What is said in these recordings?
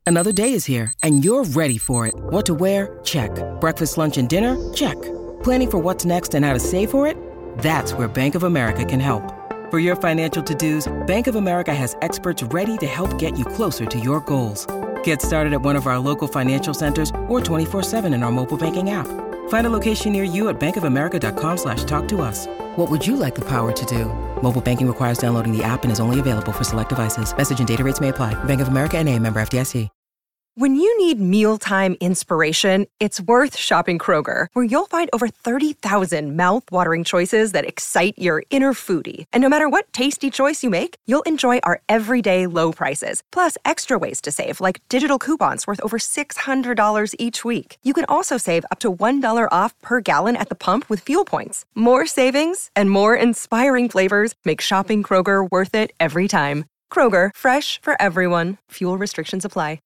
Another day is here, and you're ready for it. What to wear? Check. Breakfast, lunch, and dinner? Check. Planning for what's next and how to save for it? That's where Bank of America can help. For your financial to-dos, Bank of America has experts ready to help get you closer to your goals. Get started at one of our local financial centers or 24/7 in our mobile banking app. Find a location near you at bankofamerica.com/talktous. What would you like the power to do? Mobile banking requires downloading the app and is only available for select devices. Message and data rates may apply. Bank of America N.A., member FDIC. When you need mealtime inspiration, it's worth shopping Kroger, where you'll find over 30,000 mouth-watering choices that excite your inner foodie. And no matter what tasty choice you make, you'll enjoy our everyday low prices, plus extra ways to save, like digital coupons worth over $600 each week. You can also save up to $1 off per gallon at the pump with fuel points. More savings and more inspiring flavors make shopping Kroger worth it every time. Kroger, fresh for everyone. Fuel restrictions apply.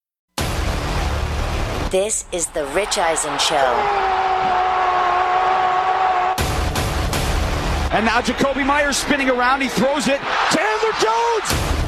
This is The Rich Eisen Show. And now Jacoby Myers spinning around. He throws it. Chandler Jones!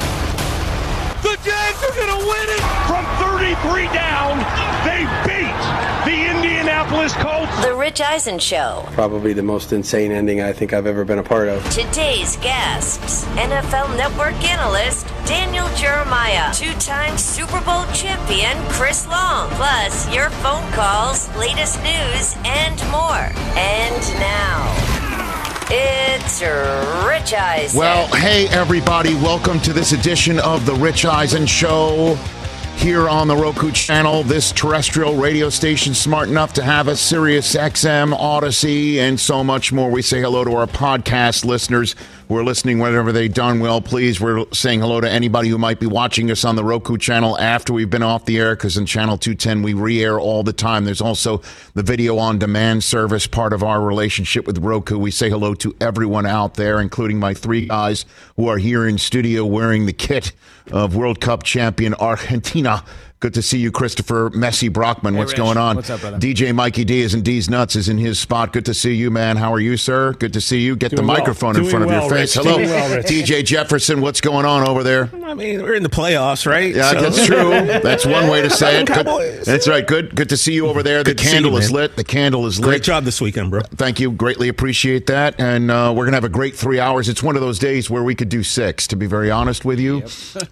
The Jags are going to win it! From 33 down, they beat the Indianapolis Colts. The Rich Eisen Show. Probably the most insane ending I think I've ever been a part of. Today's guests, NFL Network analyst Daniel Jeremiah, two-time Super Bowl champion Chris Long, plus your phone calls, latest news, and more. And now, it's Rich Eisen. Well, hey, everybody. Welcome to this edition of The Rich Eisen Show here on the Roku channel. This terrestrial radio station smart enough to have a Sirius XM, Odyssey, and so much more. We say hello to our podcast listeners who are listening whenever they've done well. Please, we're saying hello to anybody who might be watching us on the Roku channel after we've been off the air, because in Channel 210 we re-air all the time. There's also the video on demand service, part of our relationship with Roku. We say hello to everyone out there, including my three guys who are here in studio wearing the kit of World Cup champion Argentina. Good to see you, Christopher Messi Brockman. Hey, what's Rich. Going on? What's up, brother? DJ Mikey D is in D's Nuts, is in his spot. Good to see you, man. How are you, sir? Good to see you. Get the microphone in front of your face. Hello. DJ Jefferson, what's going on over there? I mean, we're in the playoffs, right? Yeah, so. That's true. That's one way to say it. Good, that's right. Good to see you over there. The candle is lit. The candle is lit. Great job this weekend, bro. Thank you. Greatly appreciate that. And we're going to have a great 3 hours. It's one of those days where we could do 6, to be very honest with you. Yep.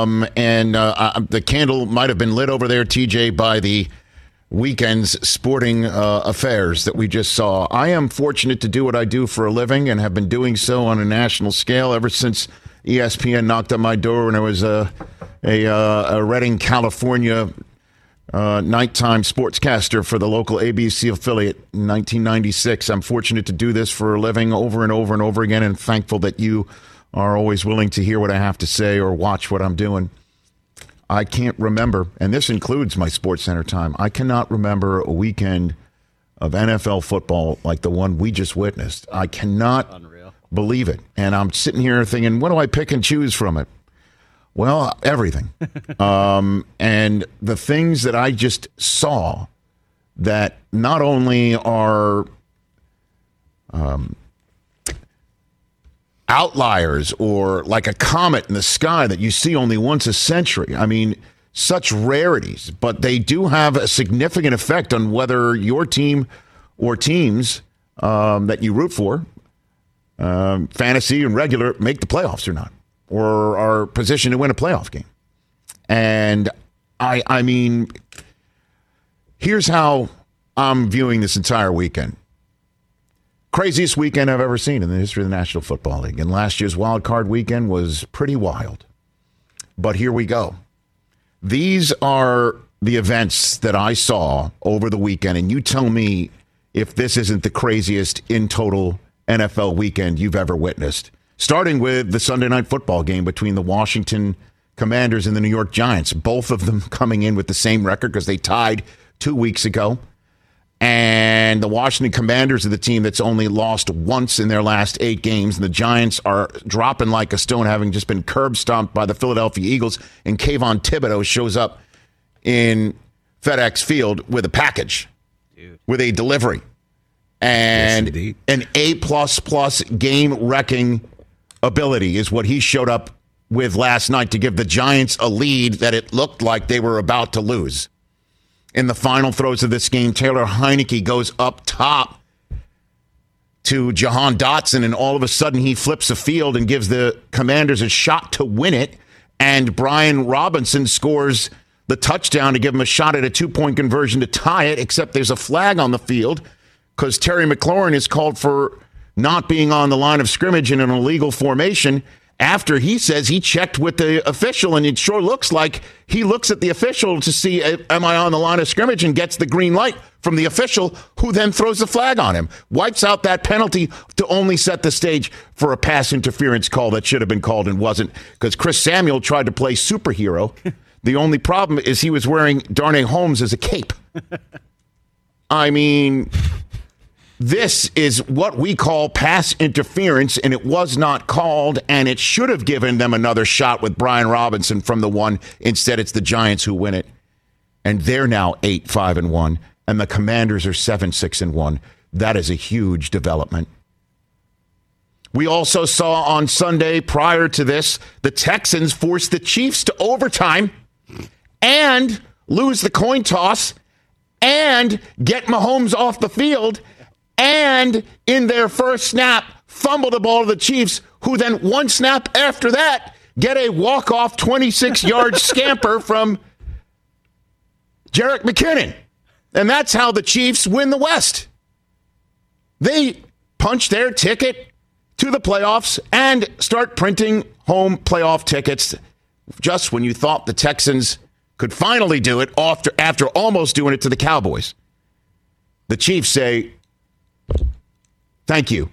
The candle might have been lit over there, TJ, by the weekend's sporting affairs that we just saw. I am fortunate to do what I do for a living and have been doing so on a national scale ever since ESPN knocked on my door when I was a Redding, California nighttime sportscaster for the local ABC affiliate in 1996. I'm fortunate to do this for a living over and over and over again, and thankful that you are always willing to hear what I have to say or watch what I'm doing. I can't remember, and this includes my SportsCenter time, I cannot remember a weekend of NFL football like the one we just witnessed. I cannot believe it. And I'm sitting here thinking, what do I pick and choose from it? Well, everything. And the things that I just saw that not only are outliers or like a comet in the sky that you see only once a century. I mean, such rarities, but they do have a significant effect on whether your team or teams that you root for, fantasy and regular, make the playoffs or not, or are positioned to win a playoff game. And I mean, here's how I'm viewing this entire weekend. Craziest weekend I've ever seen in the history of the National Football League. And last year's wild card weekend was pretty wild. But here we go. These are the events that I saw over the weekend. And you tell me if this isn't the craziest in total NFL weekend you've ever witnessed. Starting with the Sunday night football game between the Washington Commanders and the New York Giants. Both of them coming in with the same record because they tied 2 weeks ago. And the Washington Commanders are the team that's only lost once in their last 8 games. And the Giants are dropping like a stone, having just been curb stomped by the Philadelphia Eagles. And Kayvon Thibodeau shows up in FedEx Field with a package, with a delivery. And an A++ game-wrecking ability is what he showed up with last night to give the Giants a lead that it looked like they were about to lose. In the final throws of this game, Taylor Heineke goes up top to Jahan Dotson, and all of a sudden he flips the field and gives the Commanders a shot to win it, and Brian Robinson scores the touchdown to give him a shot at a 2-point conversion to tie it, except there's a flag on the field because Terry McLaurin is called for not being on the line of scrimmage in an illegal formation after he says he checked with the official, and it sure looks like he looks at the official to see, am I on the line of scrimmage, and gets the green light from the official, who then throws the flag on him, wipes out that penalty to only set the stage for a pass interference call that should have been called and wasn't, because Chris Samuel tried to play superhero. The only problem is he was wearing Darnay Holmes as a cape. I mean, this is what we call pass interference, and it was not called, and it should have given them another shot with Brian Robinson from the one. Instead, it's the Giants who win it. And they're now 8-5-1, and the Commanders are 7-6-1. That is a huge development. We also saw on Sunday, prior to this, the Texans force the Chiefs to overtime and lose the coin toss and get Mahomes off the field, and in their first snap, fumble the ball to the Chiefs, who then one snap after that get a walk-off 26-yard scamper from Jerick McKinnon. And that's how the Chiefs win the West. They punch their ticket to the playoffs and start printing home playoff tickets just when you thought the Texans could finally do it after almost doing it to the Cowboys. The Chiefs say, thank you,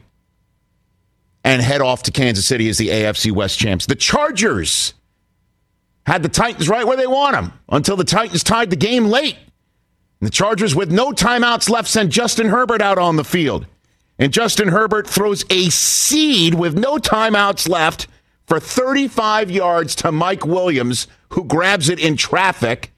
and head off to Kansas City as the AFC West champs. The Chargers had the Titans right where they want them until the Titans tied the game late. And the Chargers, with no timeouts left, sent Justin Herbert out on the field. And Justin Herbert throws a seed with no timeouts left for 35 yards to Mike Williams, who grabs it in traffic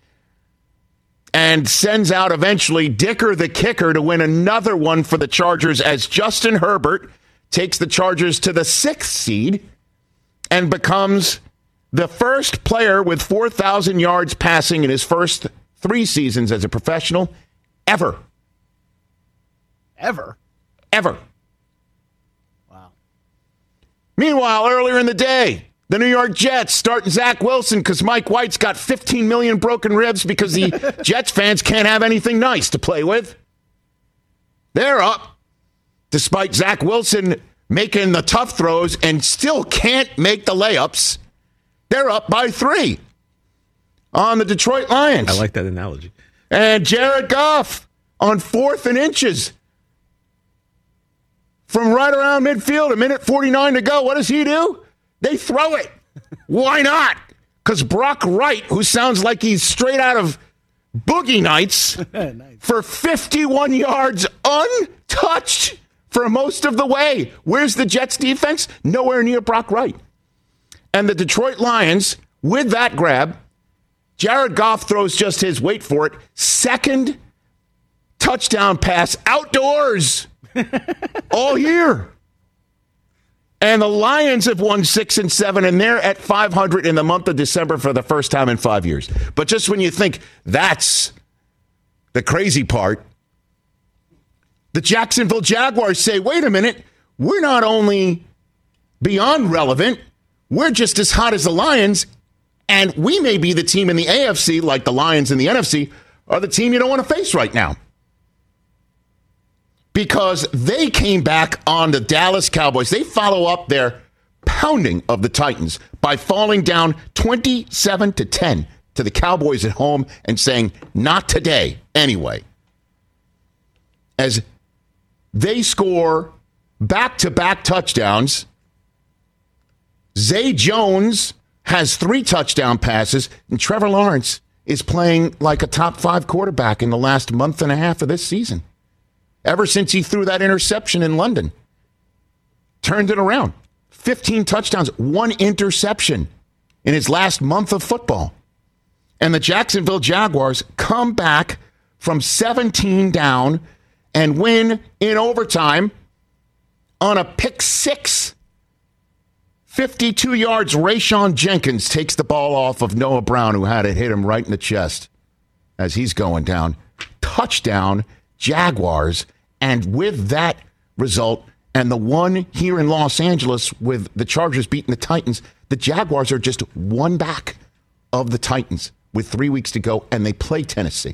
and sends out eventually Dicker the kicker to win another one for the Chargers, as Justin Herbert takes the Chargers to the 6th seed and becomes the first player with 4,000 yards passing in his first 3 seasons as a professional ever. Ever? Wow. Meanwhile, earlier in the day, the New York Jets starting Zach Wilson because Mike White's got 15 million broken ribs because the Jets fans can't have anything nice to play with. They're up, despite Zach Wilson making the tough throws and still can't make the layups. They're up by 3 on the Detroit Lions. I like that analogy. And Jared Goff on 4th and inches from right around midfield, 1:49 to go. What does he do? They throw it. Why not? Because Brock Wright, who sounds like he's straight out of Boogie Nights, nice, for 51 yards untouched for most of the way. Where's the Jets defense? Nowhere near Brock Wright. And the Detroit Lions, with that grab, Jared Goff throws just his, wait for it, 2nd touchdown pass outdoors all year. And the Lions have won 6 and 7, and they're at 500 in the month of December for the first time in 5 years. But just when you think that's the crazy part, the Jacksonville Jaguars say, wait a minute, we're not only beyond relevant, we're just as hot as the Lions, and we may be the team in the AFC, like the Lions in the NFC, are the team you don't want to face right now. Because they came back on the Dallas Cowboys. They follow up their pounding of the Titans by falling down 27-10 to the Cowboys at home and saying, not today, anyway. As they score back-to-back touchdowns, Zay Jones has 3 touchdown passes, and Trevor Lawrence is playing like a top 5 quarterback in the last month and a half of this season. Ever since he threw that interception in London. Turned it around. 15 touchdowns, 1 interception in his last month of football. And the Jacksonville Jaguars come back from 17 down and win in overtime on a pick 6. 52 yards, Rayshon Jenkins takes the ball off of Noah Brown, who had it hit him right in the chest as he's going down. Touchdown, Jaguars. And with that result, and the one here in Los Angeles with the Chargers beating the Titans, the Jaguars are just one back of the Titans with 3 weeks to go, and they play Tennessee.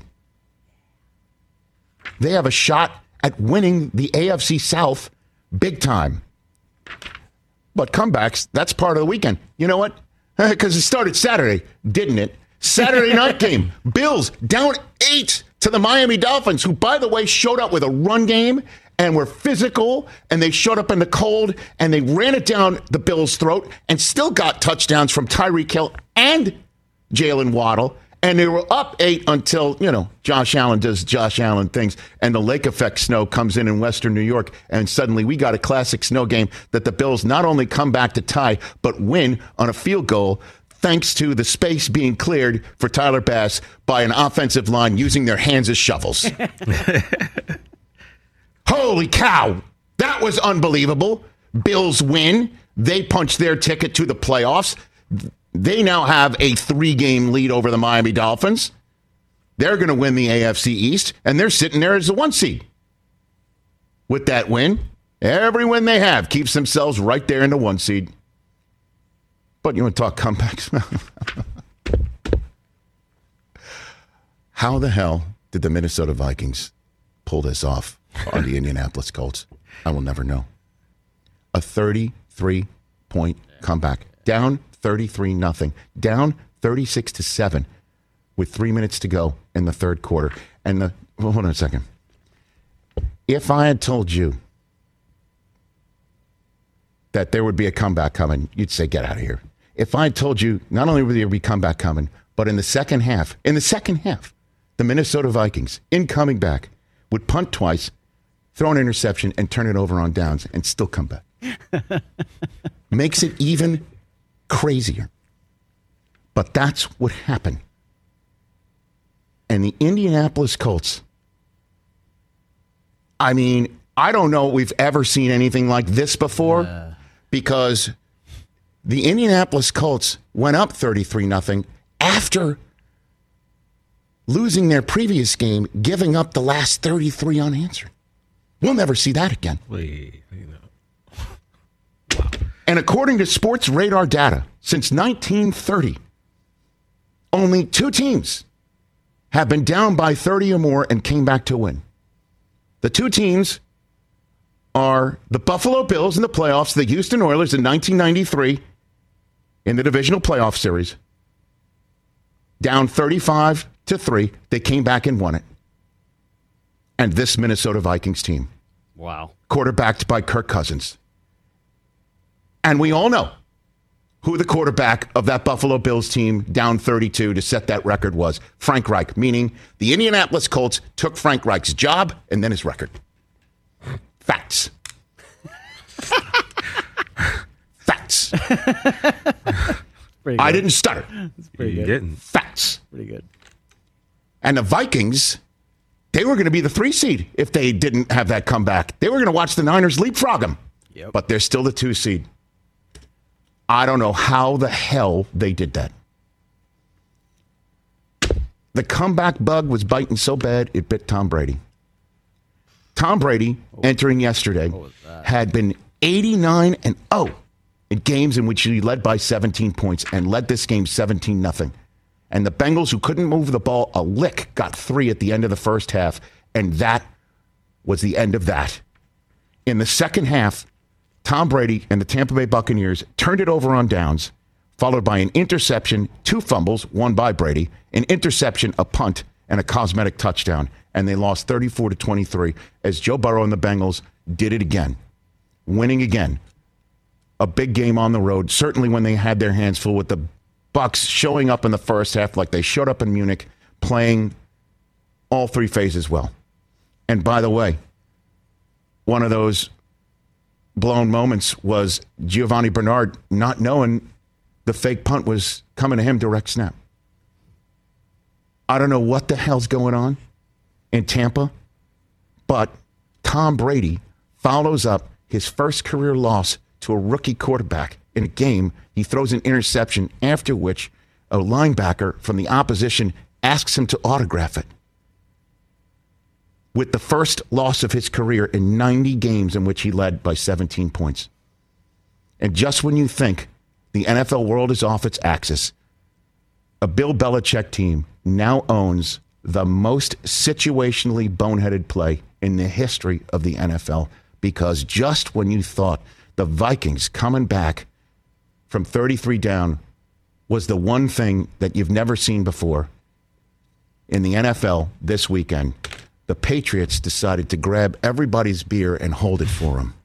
They have a shot at winning the AFC South big time. But comebacks, that's part of the weekend. You know what? Because it started Saturday, didn't it? Saturday night game. Bills down 8 to the Miami Dolphins, who, by the way, showed up with a run game and were physical, and they showed up in the cold, and they ran it down the Bills' throat and still got touchdowns from Tyreek Hill and Jalen Waddle. And they were up 8 until, Josh Allen does Josh Allen things, and the lake effect snow comes in Western New York, and suddenly we got a classic snow game that the Bills not only come back to tie, but win on a field goal thanks to the space being cleared for Tyler Bass by an offensive line using their hands as shovels. Holy cow! That was unbelievable. Bills win. They punch their ticket to the playoffs. They now have a 3-game lead over the Miami Dolphins. They're going to win the AFC East, and they're sitting there as the 1 seed. With that win, every win they have keeps themselves right there in the 1 seed. But you want to talk comebacks? How the hell did the Minnesota Vikings pull this off on the Indianapolis Colts? I will never know. A 33-point comeback. Down 33-0, down 36-7 with 3 minutes to go in the third quarter. And hold on a second. If I had told you that there would be a comeback coming, you'd say, get out of here. If I had told you not only would there be a comeback coming, but in the second half, the Minnesota Vikings, in coming back, would punt twice, throw an interception, and turn it over on downs, and still come back. Makes it even crazier. But that's what happened. And the Indianapolis Colts, I mean, I don't know if we've ever seen anything like this before, because the Indianapolis Colts went up 33-0 after losing their previous game, giving up the last 33 unanswered. We'll never see that again. And according to Sports Radar data, since 1930, only 2 teams have been down by 30 or more and came back to win. The 2 teams are the Buffalo Bills in the playoffs, the Houston Oilers in 1993 in the divisional playoff series. Down 35-3, they came back and won it. And this Minnesota Vikings team. Wow. Quarterbacked by Kirk Cousins. And we all know who the quarterback of that Buffalo Bills team down 32 to set that record was. Frank Reich, meaning the Indianapolis Colts took Frank Reich's job and then his record. Facts. Facts. I didn't stutter. That's pretty good. Didn't. Facts. Pretty good. And the Vikings, they were going to be the 3 seed if they didn't have that comeback. They were going to watch the Niners leapfrog them. Yep. But they're still the 2 seed. I don't know how the hell they did that. The comeback bug was biting so bad, it bit Tom Brady. Tom Brady, entering yesterday, had been 89-0 in games in which he led by 17 points and led this game 17-0. And the Bengals, who couldn't move the ball a lick, got 3 at the end of the first half, and that was the end of that. In the second half, Tom Brady and the Tampa Bay Buccaneers turned it over on downs, followed by an interception, 2 fumbles, one by Brady, an interception, a punt, and a cosmetic touchdown. And they lost 34-23 as Joe Burrow and the Bengals did it again, winning again. A big game on the road, certainly when they had their hands full with the Bucs showing up in the first half like they showed up in Munich, playing all 3 phases well. And by the way, one of those blown moments was Giovanni Bernard not knowing the fake punt was coming to him direct snap. I don't know what the hell's going on in Tampa, but Tom Brady follows up his first career loss to a rookie quarterback in a game. He throws an interception, after which a linebacker from the opposition asks him to autograph it. With the first loss of his career in 90 games in which he led by 17 points. And just when you think the NFL world is off its axis, a Bill Belichick team now owns the most situationally boneheaded play in the history of the NFL, because just when you thought the Vikings coming back from 33 down was the one thing that you've never seen before in the NFL this weekend, the Patriots decided to grab everybody's beer and hold it for them.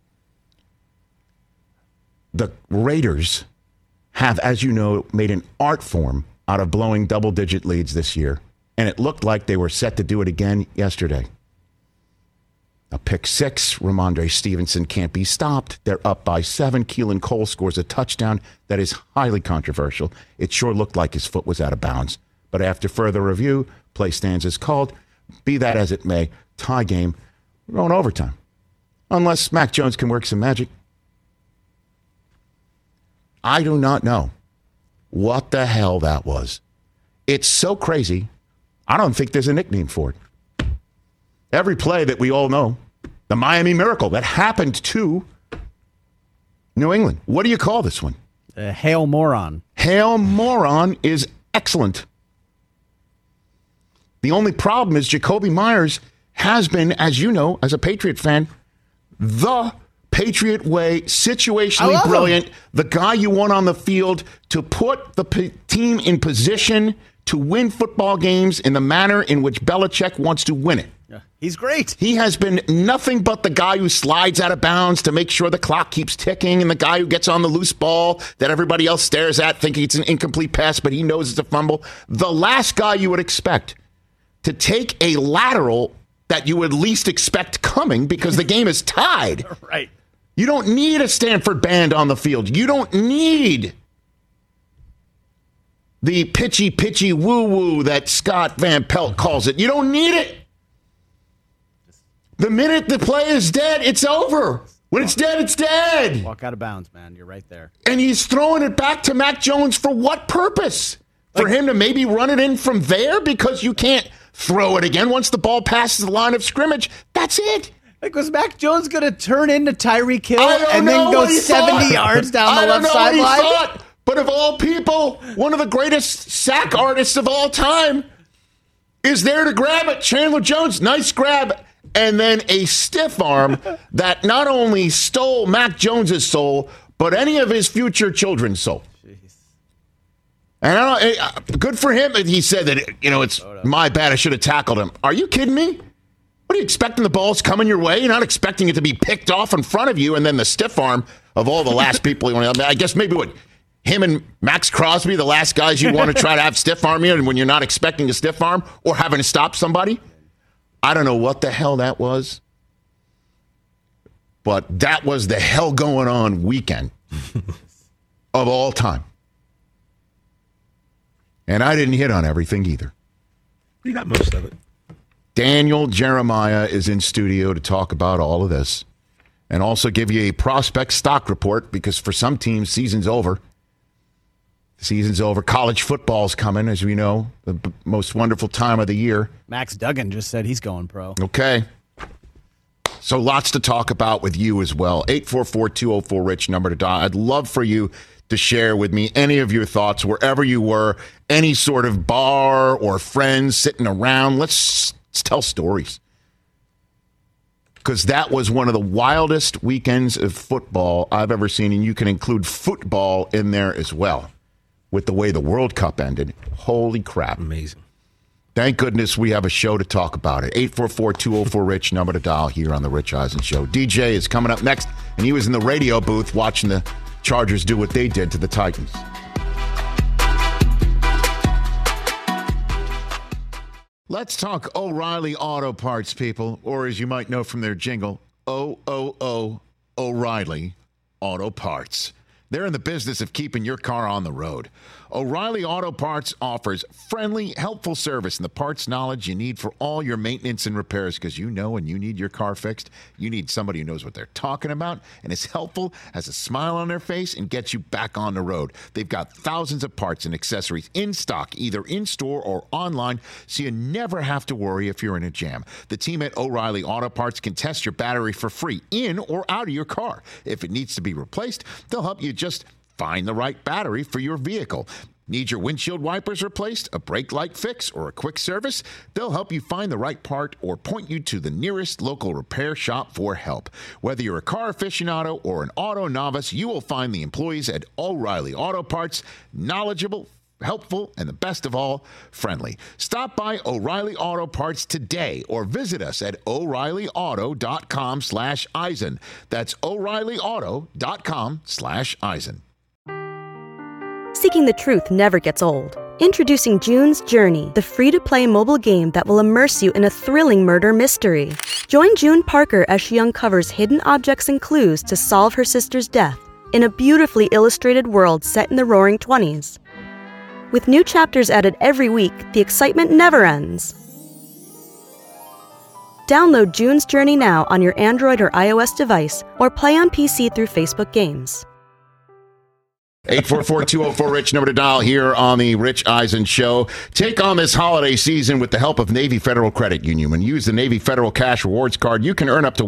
The Raiders have, as you know, made an art form out of blowing double-digit leads this year, and it looked like they were set to do it again yesterday. A pick six, Ramondre Stevenson can't be stopped. They're up by 7. Keelan Cole scores a touchdown that is highly controversial. It sure looked like his foot was out of bounds. But after further review, play stands as called. Be that as it may, tie game, we're going overtime. Unless Mac Jones can work some magic. I do not know what the hell that was. It's so crazy, I don't think there's a nickname for it. Every play that we all know, the Miami Miracle that happened to New England. What do you call this one? Hail Moron. Hail Moron is excellent. The only problem is Jacoby Myers has been, as you know, as a Patriot fan, the Patriot way, situationally brilliant, the guy you want on the field to put the team in position to win football games in the manner in which Belichick wants to win it. Yeah, he's great. He has been nothing but the guy who slides out of bounds to make sure the clock keeps ticking, and the guy who gets on the loose ball that everybody else stares at thinking it's an incomplete pass, but he knows it's a fumble. The last guy you would expect to take a lateral that you would least expect coming because the game is tied. Right. You don't need a Stanford band on the field. You don't need the pitchy woo-woo that Scott Van Pelt calls it. You don't need it. The minute the play is dead, it's over. When it's dead, it's dead. Walk out of bounds, man. You're right there. And he's throwing it back to Mac Jones for what purpose? For him to maybe run it in from there because you can't throw it again once the ball passes the line of scrimmage. That's it. Like, was Mac Jones going to turn into Tyreek Hill and then go 70 yards down the left sideline? But of all people, one of the greatest sack artists of all time is there to grab it. Chandler Jones, nice grab. And then a stiff arm that not only stole Mac Jones's soul, but any of his future children's soul. And I don't, good for him. He said that, it's my bad. I should have tackled him. Are you kidding me? What are you expecting? The ball's coming your way? You're not expecting it to be picked off in front of you, and then the stiff arm of all the last people. I guess maybe him and Max Crosby, the last guys you want to try to have stiff arm you, and when you're not expecting a stiff arm or having to stop somebody. I don't know what the hell that was, but that was the hell going on weekend of all time. And I didn't hit on everything either. You got most of it. Daniel Jeremiah is in studio to talk about all of this and also give you a prospect stock report, because for some teams, season's over. Season's over. College football's coming, as we know, the most wonderful time of the year. Max Duggan just said he's going pro. Okay. So lots to talk about with you as well. 844-204-RICH, number to dial. I'd love for you to share with me any of your thoughts wherever you were, any sort of bar or friends sitting around. Let's tell stories. Because that was one of the wildest weekends of football I've ever seen, and you can include football in there as well. With the way the World Cup ended. Holy crap. Amazing. Thank goodness we have a show to talk about it. 844-204-RICH, number to dial here on The Rich Eisen Show. DJ is coming up next, and he was in the radio booth watching the Chargers do what they did to the Titans. Let's talk O'Reilly Auto Parts, people, or as you might know from their jingle, O'Reilly Auto Parts. They're in the business of keeping your car on the road. O'Reilly Auto Parts offers friendly, helpful service and the parts knowledge you need for all your maintenance and repairs, because you know when you need your car fixed, you need somebody who knows what they're talking about and is helpful, has a smile on their face, and gets you back on the road. They've got thousands of parts and accessories in stock, either in-store or online, so you never have to worry if you're in a jam. The team at O'Reilly Auto Parts can test your battery for free in or out of your car. If it needs to be replaced, they'll help you just find the right battery for your vehicle. Need your windshield wipers replaced, a brake light fix, or a quick service? They'll help you find the right part or point you to the nearest local repair shop for help. Whether you're a car aficionado or an auto novice, you will find the employees at O'Reilly Auto Parts knowledgeable, helpful, and the best of all, friendly. Stop by O'Reilly Auto Parts today or visit us at O'ReillyAuto.com/Eisen. That's O'ReillyAuto.com/Eisen. Seeking the truth never gets old. Introducing June's Journey, the free-to-play mobile game that will immerse you in a thrilling murder mystery. Join June Parker as she uncovers hidden objects and clues to solve her sister's death in a beautifully illustrated world set in the Roaring '20s. With new chapters added every week, the excitement never ends. Download June's Journey now on your Android or iOS device, or play on PC through Facebook Games. 844-204-RICH, number to dial here on the Rich Eisen Show. Take on this holiday season with the help of Navy Federal Credit Union. When you use the Navy Federal Cash Rewards Card, you can earn up to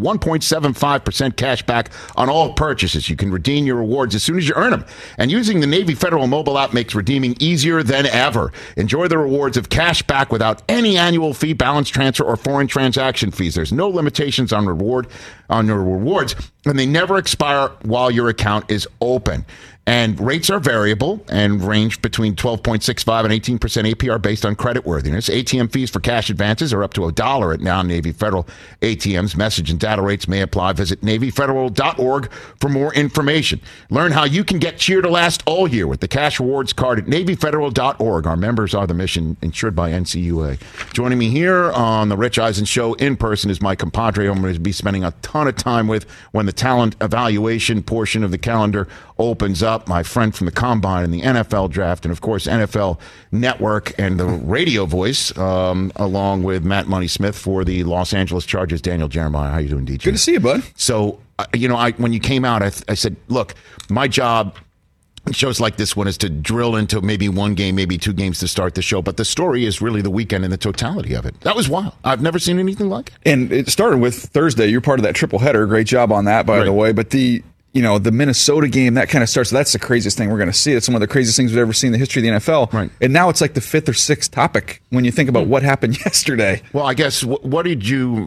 1.75% cash back on all purchases. You can redeem your rewards as soon as you earn them. And using the Navy Federal mobile app makes redeeming easier than ever. Enjoy the rewards of cash back without any annual fee, balance transfer, or foreign transaction fees. There's no limitations on your rewards, and they never expire while your account is open. And rates are variable and range between 12.65 and 18% APR based on creditworthiness. ATM fees for cash advances are up to $1 at now Navy Federal ATMs. Message and data rates may apply. Visit NavyFederal.org for more information. Learn how you can get cheer to last all year with the Cash Rewards Card at NavyFederal.org. Our members are the mission, insured by NCUA. Joining me here on the Rich Eisen Show in person is my compadre I'm going to be spending a ton of time with when the talent evaluation portion of the calendar opens up. My friend from the Combine and the NFL Draft, and of course NFL Network and the radio voice, along with Matt Money Smith for the Los Angeles Chargers, Daniel Jeremiah. How you doing, DJ? Good to see you, bud. So, when you came out, I said, look, my job in shows like this one is to drill into maybe one game, maybe two games to start the show, but the story is really the weekend and the totality of it. That was wild. I've never seen anything like it. And it started with Thursday. You're part of that triple header. Great job on that, by the way. But the Minnesota game, that kind of starts. That's the craziest thing we're going to see. It's one of the craziest things we've ever seen in the history of the NFL. Right. And now it's like the fifth or sixth topic when you think about what happened yesterday. Well, I guess, what in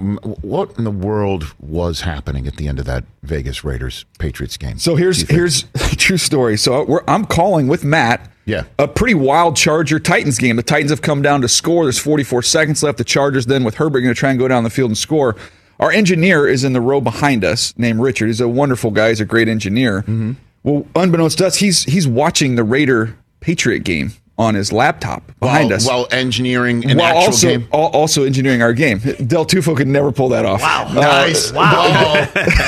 the world was happening at the end of that Vegas Raiders-Patriots game? So here's a true story. So I'm calling with Matt. Yeah. A pretty wild Charger-Titans game. The Titans have come down to score. There's 44 seconds left. The Chargers then with Herbert going to try and go down the field and score. Our engineer is in the row behind us, named Richard. He's a wonderful guy. He's a great engineer. Mm-hmm. Well, unbeknownst to us, he's watching the Raider-Patriot game on his laptop behind us. While engineering an actual game? Also engineering our game. Del Tufo could never pull that off. Wow. Nice. Wow.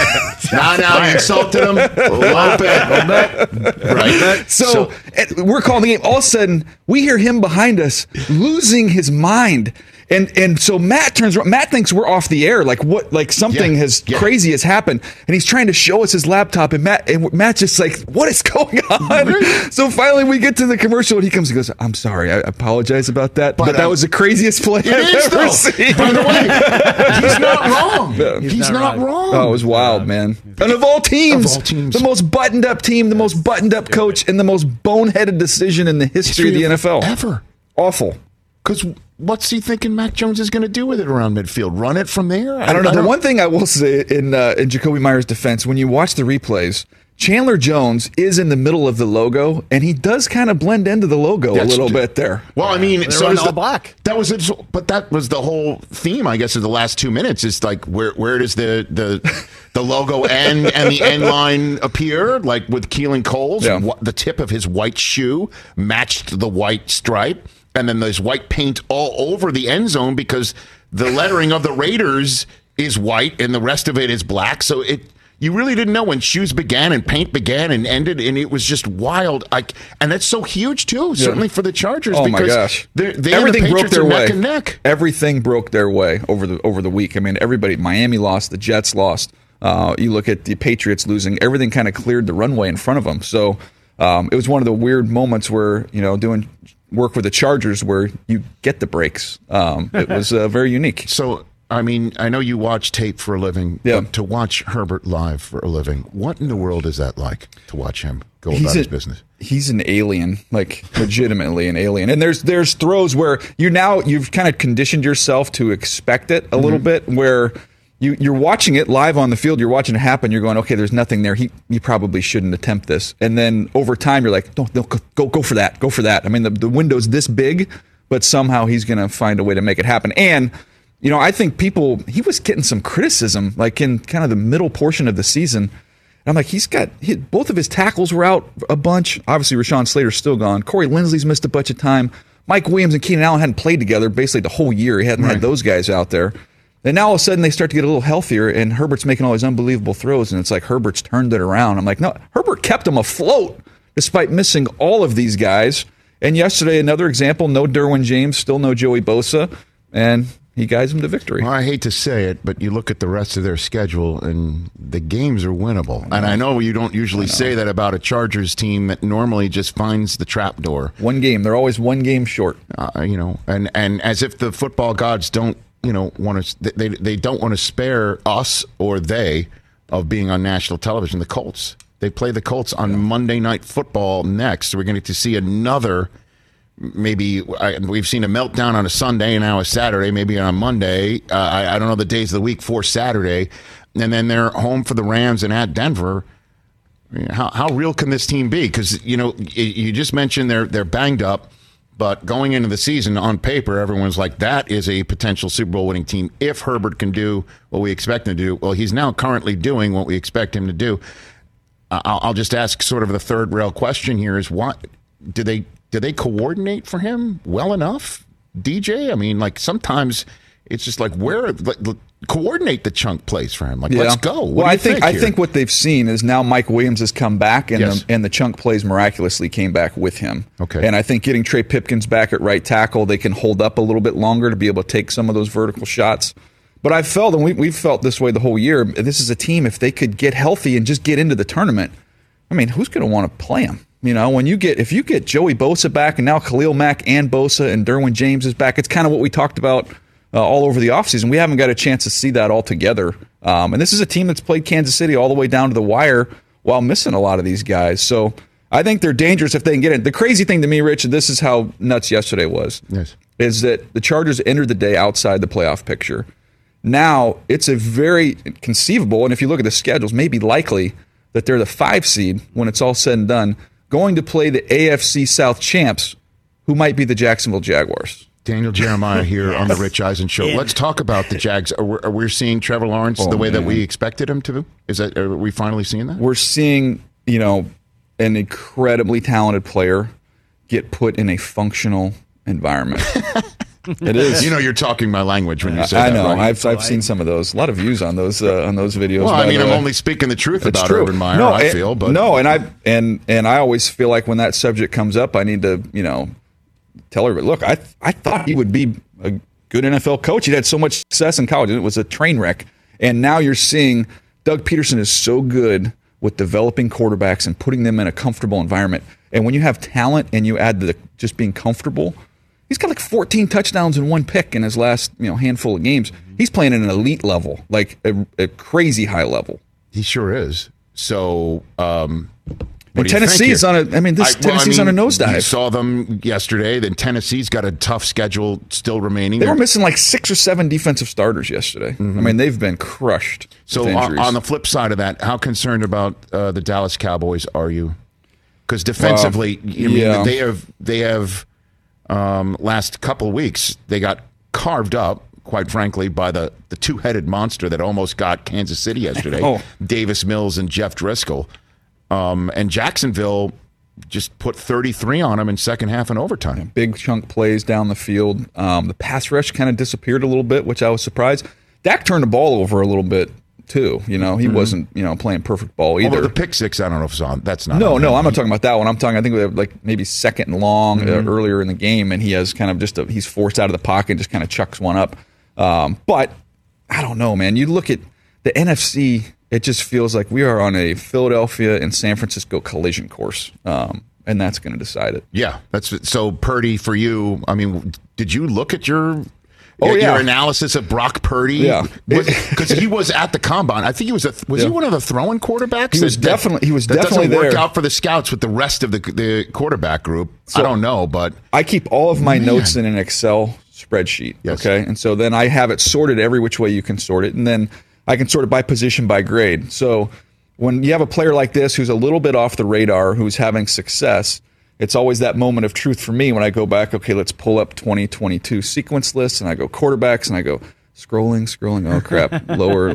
Now you insulted him. Love it. Right. So we're calling the game. All of a sudden, we hear him behind us losing his mind. And so Matt turns around. Matt thinks we're off the air, like something crazy has happened, and he's trying to show us his laptop. And Matt's just like, "What is going on?" So finally, we get to the commercial, and he comes and goes, "I'm sorry, I apologize about that, but that was the craziest play I've ever seen." By the way, he's not wrong. He's not wrong. Oh, it was wild, man. And of all teams, the most buttoned up team, the most buttoned up coach, and the most boneheaded decision in the history of the NFL ever. Awful. Because what's he thinking Mac Jones is going to do with it around midfield? Run it from there? I don't know. The one thing I will say in Jacoby Meyer's defense, when you watch the replays, Chandler Jones is in the middle of the logo, and he does kind of blend into the logo a little bit there. Well, I mean, so is all black. That was it. But that was the whole theme, I guess, of the last 2 minutes. Is like where does the logo end and the end line appear? Like with Keelan Cole's, the tip of his white shoe matched the white stripe. And then there's white paint all over the end zone because the lettering of the Raiders is white and the rest of it is black. So You really didn't know when shoes began and paint began and ended, and it was just wild. And that's so huge too, certainly for the Chargers. Oh because my gosh, everything broke their way. Neck and neck. Everything broke their way over the week. I mean, everybody. Miami lost, the Jets lost. You look at the Patriots losing. Everything kind of cleared the runway in front of them. So it was one of the weird moments where doing work with the Chargers where you get the breaks. It was very unique. So. I mean, I know you watch tape for a living, but to watch Herbert live for a living, what in the world is that like to watch him go about his business? He's an alien, like legitimately an alien. And there's throws where you've kind of conditioned yourself to expect it a little bit, where you're watching it live on the field, you're watching it happen, you're going, okay, there's nothing there. He probably shouldn't attempt this. And then over time, you're like, no, go for that, go for that. I mean, the window's this big, but somehow he's going to find a way to make it happen. And I think he was getting some criticism, like in kind of the middle portion of the season. And I'm like, both of his tackles were out a bunch. Obviously, Rashawn Slater's still gone. Corey Linsley's missed a bunch of time. Mike Williams and Keenan Allen hadn't played together basically the whole year. He hadn't had those guys out there. And now all of a sudden they start to get a little healthier, and Herbert's making all these unbelievable throws, and it's like Herbert's turned it around. I'm like, no, Herbert kept him afloat despite missing all of these guys. And yesterday, another example, no Derwin James, still no Joey Bosa, and he guides them to victory. Well, I hate to say it, but you look at the rest of their schedule, and the games are winnable. And I know you don't usually say that about a Chargers team that normally just finds the trap door. One game. They're always one game short. And as if the football gods don't, want to. They don't want to spare us or they of being on national television. The Colts. They play the Colts on Monday Night Football next. So we're going to see another. Maybe we've seen a meltdown on a Sunday and now a Saturday, maybe on a Monday. I don't know the days of the week for Saturday. And then they're home for the Rams and at Denver. I mean, how real can this team be? Because, you just mentioned they're banged up, but going into the season on paper, everyone's like, that is a potential Super Bowl winning team if Herbert can do what we expect him to do. Well, he's now currently doing what we expect him to do. I'll just ask sort of the third rail question here is what do they coordinate for him well enough, DJ? I mean, like sometimes it's just like coordinate the chunk plays for him. Like, let's go. Well, I think what they've seen is now Mike Williams has come back and the chunk plays miraculously came back with him. Okay. And I think getting Trey Pipkins back at right tackle, they can hold up a little bit longer to be able to take some of those vertical shots. But I've felt, and we've felt this way the whole year, this is a team, if they could get healthy and just get into the tournament, I mean, who's going to want to play them? If you get Joey Bosa back and now Khalil Mack and Bosa and Derwin James is back, it's kind of what we talked about all over the offseason. We haven't got a chance to see that all together. And this is a team that's played Kansas City all the way down to the wire while missing a lot of these guys. So I think they're dangerous if they can get it. The crazy thing to me, Rich, and this is how nuts yesterday was, is that the Chargers entered the day outside the playoff picture. Now it's a very conceivable, and if you look at the schedules, maybe likely that they're the 5 seed when it's all said and done, going to play the AFC South champs, who might be the Jacksonville Jaguars. Daniel Jeremiah here on the Rich Eisen Show. Let's talk about the Jags. Are we seeing Trevor Lawrence the way that we expected him to? Are we finally seeing that? We're seeing, an incredibly talented player get put in a functional environment. It is. You're talking my language when you say that. I know. Right? I've seen some of those. A lot of views on those videos. Well, I'm only speaking the truth about Urban Meyer. I feel, but and I always feel like when that subject comes up, I need to, tell everybody, look, I thought he would be a good NFL coach. He'd had so much success in college, and it was a train wreck. And now you're seeing Doug Peterson is so good with developing quarterbacks and putting them in a comfortable environment. And when you have talent and you add just being comfortable. He's got like 14 touchdowns and 1 pick in his last handful of games. He's playing at an elite level, like a crazy high level. He sure is. So, and Tennessee's on Tennessee's on a nosedive. You saw them yesterday. Then Tennessee's got a tough schedule still remaining. They were missing like 6 or 7 defensive starters yesterday. Mm-hmm. I mean, they've been crushed. So on the flip side of that, how concerned about the Dallas Cowboys are you? Because defensively, they have. Last couple of weeks, they got carved up, quite frankly, by the two-headed monster that almost got Kansas City yesterday, Davis Mills and Jeff Driscoll. And Jacksonville just put 33 on them in second half and overtime. Yeah, big chunk plays down the field. The pass rush kind of disappeared a little bit, which I was surprised. Dak turned the ball over a little bit too. He wasn't playing perfect ball either. Although the pick six, I don't know if it's on. That's not. No, I'm not talking about that one. I'm talking. I think we have like maybe second and long earlier in the game, and he has kind of he's forced out of the pocket and just kind of chucks one up. But I don't know, man. You look at the NFC, it just feels like we are on a Philadelphia and San Francisco collision course. And that's going to decide it. Yeah, that's so. Purdy, for you, I mean, did you look at your analysis of Brock Purdy? Yeah, because he was at the combine. I think he was he one of the throwing quarterbacks? He was definitely that doesn't there. Work out for the scouts with the rest of the quarterback group. So I don't know, but I keep all of my notes in an Excel spreadsheet. Yes. Okay, and so then I have it sorted every which way you can sort it, and then I can sort it by position, by grade. So when you have a player like this who's a little bit off the radar, who's having success, it's always that moment of truth for me when I go back, okay, let's pull up 2022 sequence lists, and I go quarterbacks, and I go scrolling, oh crap, lower,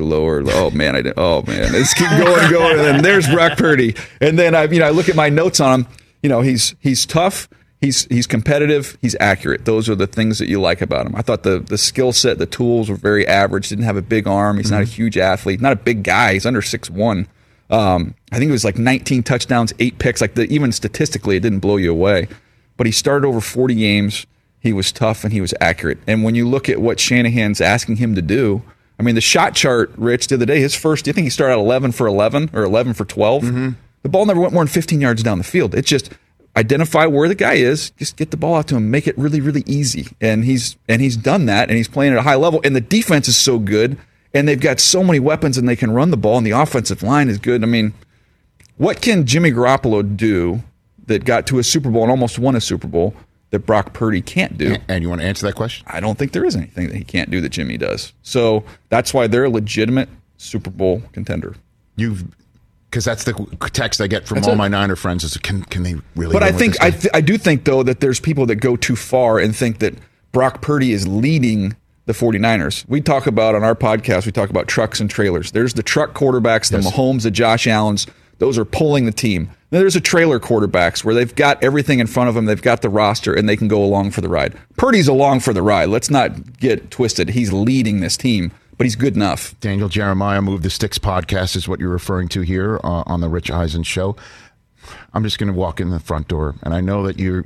oh man, let's keep going, and then there's Brock Purdy. And then I look at my notes on him, he's tough, he's competitive, he's accurate. Those are the things that you like about him. I thought the skill set, the tools were very average. Didn't have a big arm. He's not a huge athlete. Not a big guy. He's under 6'1". I think it was like 19 touchdowns, 8 picks. Like even statistically, it didn't blow you away. But he started over 40 games. He was tough and he was accurate. And when you look at what Shanahan's asking him to do, I mean, the shot chart, Rich, the other day, his first, do you think he started out 11 for 11 or 11 for 12? The ball never went more than 15 yards down the field. It's just identify where the guy is, just get the ball out to him, make it really, really easy. And he's done that, and he's playing at a high level. And the defense is so good, and they've got so many weapons, and they can run the ball, and the offensive line is good. I mean, what can Jimmy Garoppolo do that got to a Super Bowl and almost won a Super Bowl that Brock Purdy can't do? And you want to answer that question? I don't think there is anything that he can't do that Jimmy does. So that's why they're a legitimate Super Bowl contender. Because that's the text I get from all my Niner friends is, can they really? But I do think, though, that there's people that go too far and think that Brock Purdy is leading the 49ers. We talk about on our podcast, we talk about trucks and trailers. There's the truck quarterbacks, the Mahomes, the Josh Allens. Those are pulling the team. Then there's the trailer quarterbacks where they've got everything in front of them. They've got the roster, and they can go along for the ride. Purdy's along for the ride. Let's not get twisted. He's leading this team, but he's good enough. Daniel Jeremiah, Move the Sticks podcast is what you're referring to here on the Rich Eisen show. I'm just going to walk in the front door, and I know that you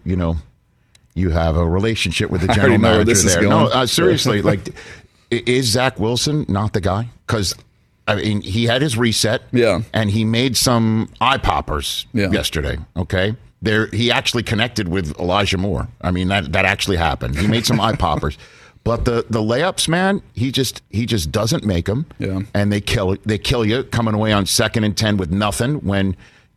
have a relationship with the general manager there. No, seriously, like, is Zach Wilson not the guy? Because I mean, he had his reset, and he made some eye poppers yesterday. Okay, he actually connected with Elijah Moore. I mean, that actually happened. He made some eye poppers. But the layups, man, he just doesn't make them, and they kill you coming away on 2nd and 10 with nothing. When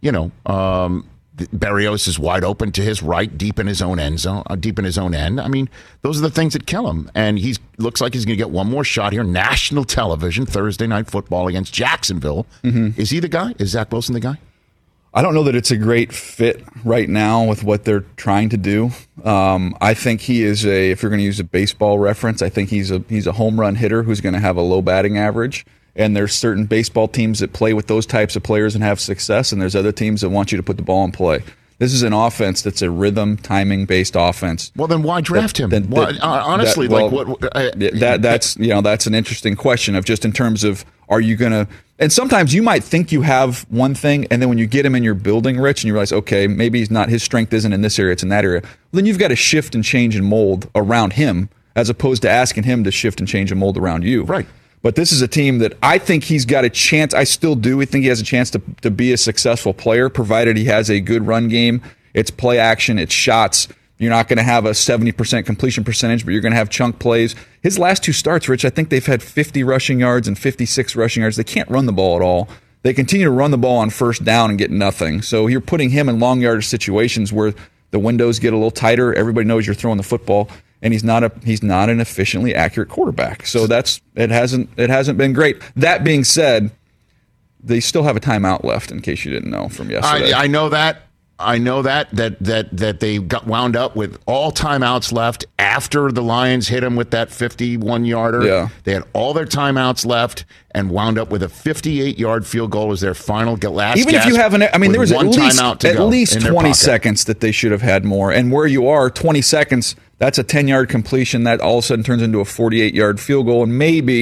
Berrios is wide open to his right, deep in his own end. I mean, those are the things that kill him. And he looks like he's going to get one more shot here, national television, Thursday Night Football against Jacksonville. Is he the guy? Is Zach Wilson the guy? I don't know that it's a great fit right now with what they're trying to do. I think he is if you're going to use a baseball reference, I think he's a home run hitter who's going to have a low batting average. And there's certain baseball teams that play with those types of players and have success, and there's other teams that want you to put the ball in play. This is an offense that's a rhythm, timing-based offense. Well, then why draft him? Honestly, that's an interesting question of just in terms of, are you going to? And sometimes you might think you have one thing, and then when you get him in your building, Rich, and you realize, okay, maybe his strength isn't in this area, it's in that area. Well, then you've got to shift and change and mold around him, as opposed to asking him to shift and change and mold around you. Right. But this is a team that I think he's got a chance. I still do. We think he has a chance to be a successful player, provided he has a good run game. It's play action. It's shots. You're not going to have a 70% completion percentage, but you're going to have chunk plays. His last 2 starts, Rich, I think they've had 50 rushing yards and 56 rushing yards. They can't run the ball at all. They continue to run the ball on first down and get nothing. So you're putting him in long yardage situations where the windows get a little tighter. Everybody knows you're throwing the football. And he's not an efficiently accurate quarterback. So it hasn't been great. That being said, they still have a timeout left, in case you didn't know from yesterday. I know that. That they got wound up with all timeouts left after the Lions hit them with that 51-yarder. Yeah. They had all their timeouts left and wound up with a 58-yard field goal as their final last. Even if you have there was at least 20 pocket. Seconds that they should have had more. And where you are, 20 seconds, that's a 10-yard completion that all of a sudden turns into a 48-yard field goal. And maybe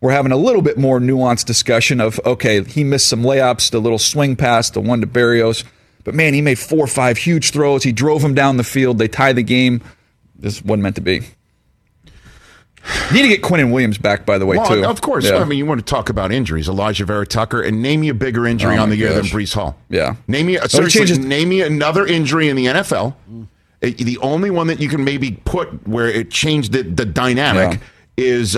we're having a little bit more nuanced discussion of, okay, he missed some layups, the little swing pass, the one to Berrios. But, man, he made 4 or 5 huge throws. He drove him down the field. They tied the game. This wasn't meant to be. Need to get Quinnen Williams back, by the way, too. Of course. Yeah. I mean, you want to talk about injuries. Elijah Vera Tucker, and name me a bigger injury on the year than Breece Hall. Yeah. Name me another injury in the NFL. The only one that you can maybe put where it changed the dynamic is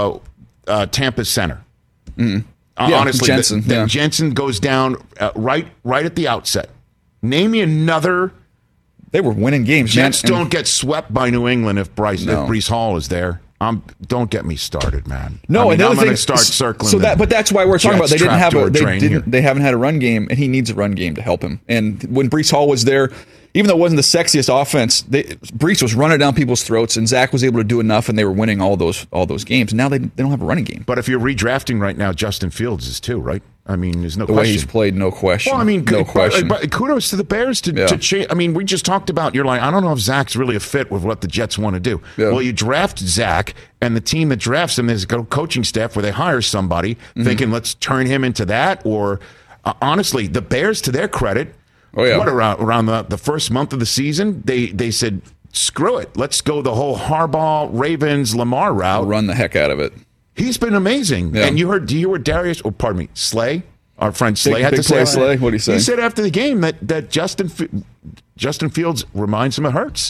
Tampa's center. Honestly, Jensen. Jensen goes down right at the outset. Name me another. They were winning games. Jets don't get swept by New England if Breece Hall is there. Don't get me started, man. No, I'm going to start circling. So but that's why we're talking about they haven't had a run game, and he needs a run game to help him. And when Breece Hall was there, even though it wasn't the sexiest offense, Breece was running down people's throats, and Zach was able to do enough, and they were winning all those games. Now they don't have a running game. But if you're redrafting right now, Justin Fields is too, right? I mean, there's no question. The way he's played, no question. Well, I mean, no question. But kudos to the Bears to change. I mean, we just talked about, you're like, I don't know if Zach's really a fit with what the Jets want to do. Yeah. Well, you draft Zach, and the team that drafts him is a coaching staff where they hire somebody thinking, let's turn him into that. Or, honestly, the Bears, to their credit, around the first month of the season, they said, screw it. Let's go the whole Harbaugh, Ravens, Lamar route. We'll run the heck out of it. He's been amazing. Yeah. And do you hear Darius, Slay, our friend Slay had to say? Slay, what did he say? He said after the game that Justin Fields reminds him of Hurts.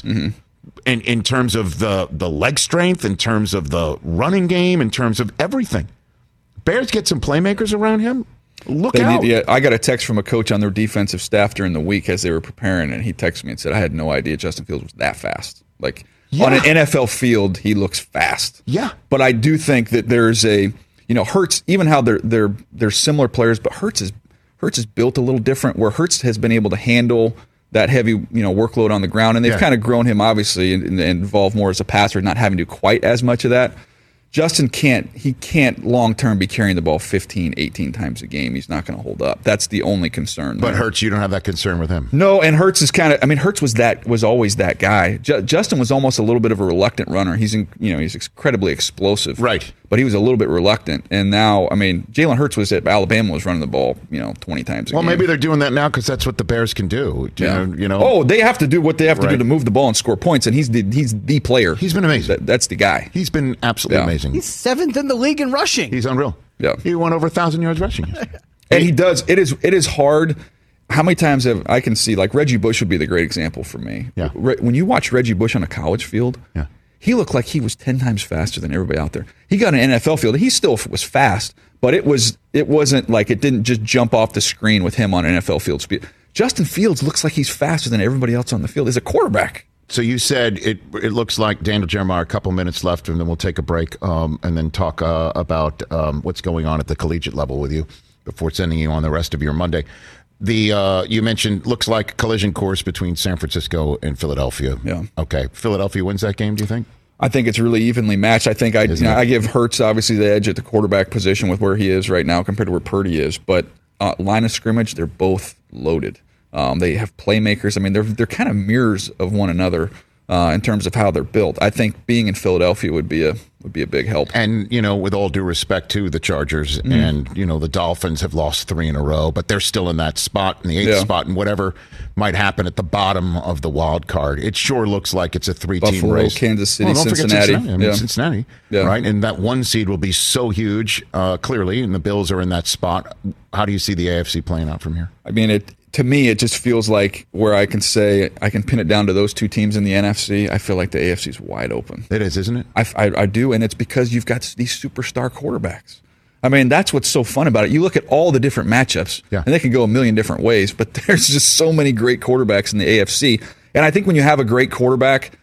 In terms of the leg strength, in terms of the running game, in terms of everything. Bears get some playmakers around him. Look out. I got a text from a coach on their defensive staff during the week as they were preparing, and he texted me and said, I had no idea Justin Fields was that fast. On an NFL field, he looks fast. Yeah. But I do think that there's Hurts, even how they're similar players, but Hurts is built a little different, where Hurts has been able to handle that heavy workload on the ground, and they've kind of grown him, obviously, and involved more as a passer, not having to do quite as much of that. Justin can't long-term be carrying the ball 15, 18 times a game. He's not going to hold up. That's the only concern. But Hurts, you don't have that concern with him. No, and Hurts is Hurts was always that guy. Justin was almost a little bit of a reluctant runner. He's incredibly explosive. Right. But he was a little bit reluctant. And now, Jalen Hurts was at Alabama, was running the ball, 20 times a game. Well, maybe they're doing that now because that's what the Bears can do. You know. Oh, they have to do what they have to do to move the ball and score points, and he's the player. He's been amazing. That's the guy. He's been absolutely amazing. He's 7th in the league in rushing. He's unreal. Yeah. He won over 1,000 yards rushing. And he does. It is hard. How many times I can see, Reggie Bush would be the great example for me. Yeah. When you watch Reggie Bush on a college field, he looked like he was 10 times faster than everybody out there. He got an NFL field. He still was fast, but it wasn't like it didn't just jump off the screen with him on NFL field speed. Justin Fields looks like he's faster than everybody else on the field as a quarterback. So you said it looks like, Daniel Jeremiah, a couple minutes left, and then we'll take a break and then talk about what's going on at the collegiate level with you before sending you on the rest of your Monday. You mentioned, looks like a collision course between San Francisco and Philadelphia. Yeah. Okay. Philadelphia wins that game, do you think? I think it's really evenly matched. I think I give Hurts, obviously, the edge at the quarterback position with where he is right now compared to where Purdy is. But line of scrimmage, they're both loaded. They have playmakers. They're kind of mirrors of one another in terms of how they're built. I think being in Philadelphia would be a big help. And, with all due respect to the Chargers and, the Dolphins have lost 3 in a row, but they're still in that spot, in the 8th spot, and whatever might happen at the bottom of the wild card. It sure looks like it's a 3-team race. Buffalo, Kansas City, don't Cincinnati. Forget Cincinnati. Cincinnati, right? And that 1 seed will be so huge, clearly, and the Bills are in that spot. How do you see the AFC playing out from here? To me, it just feels like where I can say I can pin it down to those 2 teams in the NFC. I feel like the AFC is wide open. It is, isn't it? I do, and it's because you've got these superstar quarterbacks. That's what's so fun about it. You look at all the different matchups, and they can go a million different ways, but there's just so many great quarterbacks in the AFC. And I think when you have a great quarterback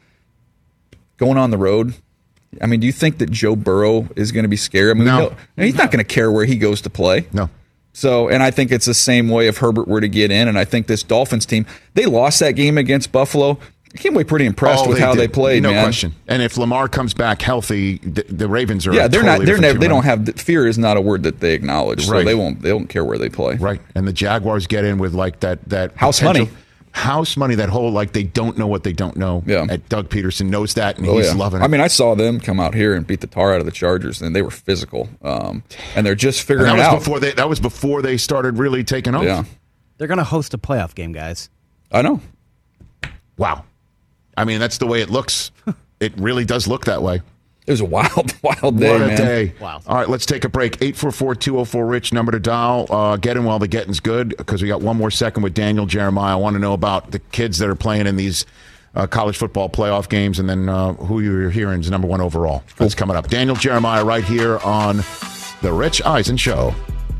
going on the road, do you think that Joe Burrow is going to be scared? No. He's not going to care where he goes to play. No. So, and I think it's the same way if Herbert were to get in. And I think this Dolphins team, they lost that game against Buffalo. I came away pretty impressed with how they played, no man. question. And if Lamar comes back healthy, the Ravens are they're totally not. They don't have fear is not a word that they acknowledge. So right. They don't care where they play. Right. And the Jaguars get in with like that house money. house money, that whole, like, they don't know what they don't know. Yeah. Doug Peterson knows that, and he's loving it. I mean, I saw them come out here and beat the tar out of the Chargers, and they were physical. And they're just figuring it out. That was before they started really taking off. Yeah. They're going to host a playoff game, guys. I know. Wow. I mean, that's the way it looks. It really does look that way. It was a wild day, what a man. day. Wow. All right, let's take a break. 844-204-RICH, number to dial. Get in while the getting's good, because we got one more second with Daniel Jeremiah. I want to know about the kids that are playing in these college football playoff games, and then who you're hearing is number one overall. That's coming up. Daniel Jeremiah right here on The Rich Eisen Show.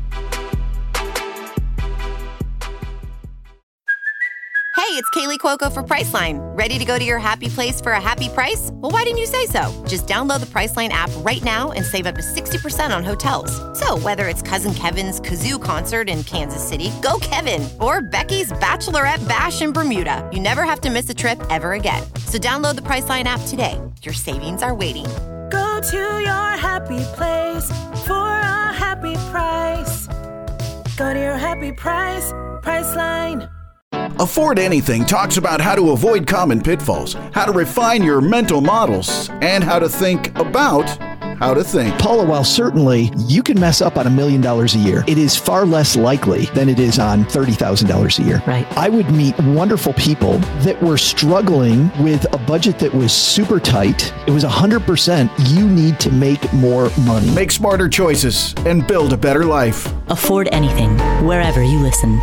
Hey, it's Kaylee Cuoco for Priceline. Ready to go to your happy place for a happy price? Well, why didn't you say so? Just download the Priceline app right now and save up to 60% on hotels. So whether it's Cousin Kevin's Kazoo Concert in Kansas City, go Kevin, or Becky's Bachelorette Bash in Bermuda, you never have to miss a trip ever again. So download the Priceline app today. Your savings are waiting. Go to your happy place for a happy price. Go to your happy price, Priceline. Afford Anything talks about how to avoid common pitfalls, how to refine your mental models, and how to think about how to think. Paula, while certainly you can mess up on $1 million a year, it is far less likely than it is on $30,000 a year. Right. I would meet wonderful people that were struggling with a budget that was super tight. It was 100% you need to make more money. Make smarter choices and build a better life. Afford Anything, wherever you listen.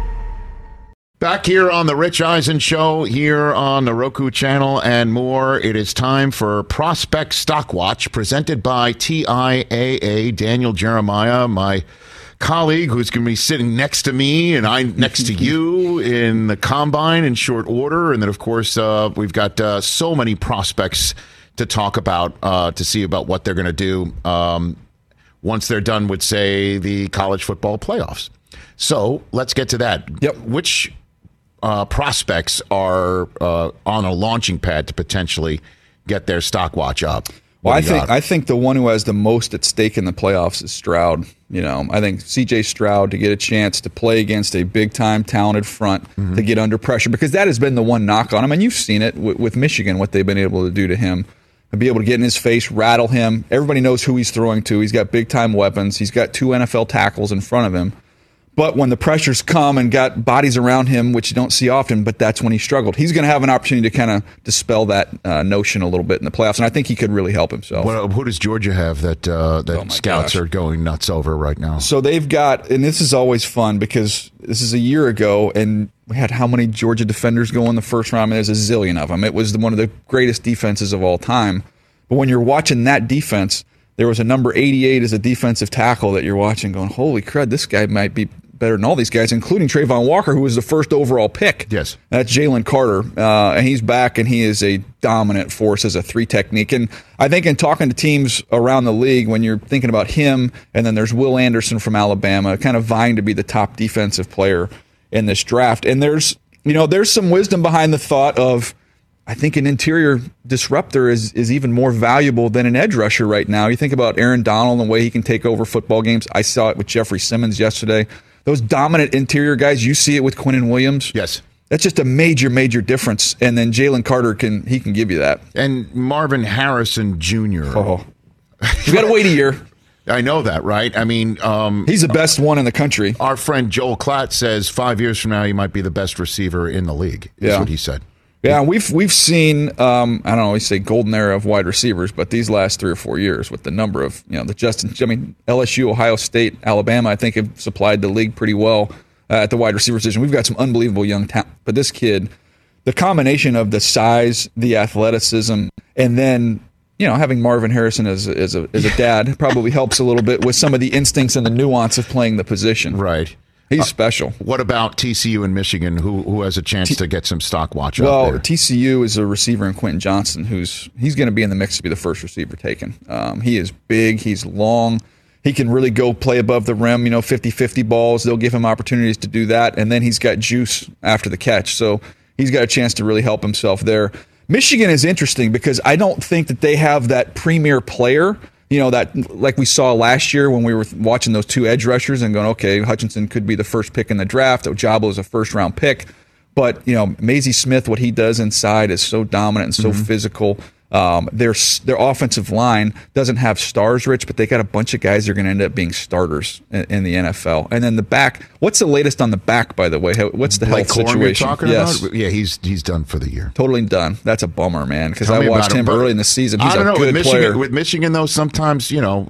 Back here on the Rich Eisen Show, here on the Roku channel and more. It is time for Prospect Stock Watch, presented by TIAA. Daniel Jeremiah, my colleague, who's going to be sitting next to me and I next to you in the combine in short order. And then, of course, we've got so many prospects to talk about, to see about what they're going to do once they're done with, say, the college football playoffs. So let's get to that. Yep. Which prospects are on a launching pad to potentially get their stock watch up? Well, I think the one who has the most at stake in the playoffs is Stroud. You know, I think C.J. Stroud, to get a chance to play against a big-time talented front, to get under pressure, because that has been the one knock on him, and you've seen it with Michigan, what they've been able to do to him, and be able to get in his face, rattle him. Everybody knows who he's throwing to. He's got big-time weapons. He's got 2 NFL tackles in front of him. But when the pressures come and got bodies around him, which you don't see often, but that's when he struggled. He's going to have an opportunity to kind of dispel that notion a little bit in the playoffs, and I think he could really help himself. Well, who does Georgia have that scouts are going nuts over right now? So they've got, and this is always fun because this is a year ago, and we had how many Georgia defenders go in the first round? I mean, there's a zillion of them. It was one of the greatest defenses of all time. But when you're watching that defense, there was a number 88 as a defensive tackle that you're watching going, holy crud, this guy might be better than all these guys, including Trayvon Walker, who was the first overall pick. Yes. That's Jalen Carter, and he's back, and he is a dominant force as a 3 technique. And I think in talking to teams around the league, when you're thinking about him, and then there's Will Anderson from Alabama, kind of vying to be the top defensive player in this draft. And there's some wisdom behind the thought of, I think an interior disruptor is even more valuable than an edge rusher right now. You think about Aaron Donald and the way he can take over football games. I saw it with Jeffrey Simmons yesterday. Those dominant interior guys, you see it with Quinnen Williams. Yes. That's just a major, major difference. And then Jalen Carter can give you that. And Marvin Harrison Jr. Oh, you got to wait a year. I know that, right? I mean, he's the best one in the country. Our friend Joel Klatt says 5 years from now he might be the best receiver in the league. Is what he said. Yeah, we've seen I don't always say golden era of wide receivers, but these last 3 or 4 years with the number of LSU, Ohio State, Alabama, I think have supplied the league pretty well at the wide receiver position. We've got some unbelievable young talent, but this kid, the combination of the size, the athleticism, and then having Marvin Harrison as a dad probably helps a little bit with some of the instincts and the nuance of playing the position. Right. He's special. What about TCU and Michigan, who has a chance to get some stock watch out there? Well, TCU is a receiver in Quentin Johnson, he's going to be in the mix to be the first receiver taken. He is big. He's long. He can really go play above the rim, 50-50 balls. They'll give him opportunities to do that, and then he's got juice after the catch. So he's got a chance to really help himself there. Michigan is interesting because I don't think that they have that premier player, that like we saw last year when we were watching those 2 edge rushers and going, okay, Hutchinson could be the first pick in the draft. Ojabo is a first-round pick. But, Maisie Smith, what he does inside is so dominant and so physical. Their offensive line doesn't have stars, Rich, but they got a bunch of guys that are going to end up being starters in the NFL. And then the back, what's the latest on the back, by the way? What's the health situation? You're talking about? Yeah, he's done for the year. Totally done. That's a bummer, man, because I watched him early in the season. He's a good player. With Michigan, though, sometimes,